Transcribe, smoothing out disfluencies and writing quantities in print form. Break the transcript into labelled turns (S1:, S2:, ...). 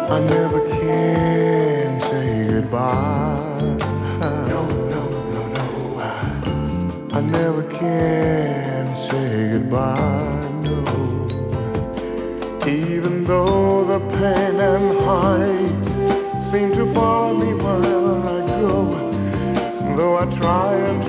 S1: I never can say goodbye. No, no, no, no. I never can say goodbye, no. Even though the pain and heights seem to follow me wherever I go, though I try and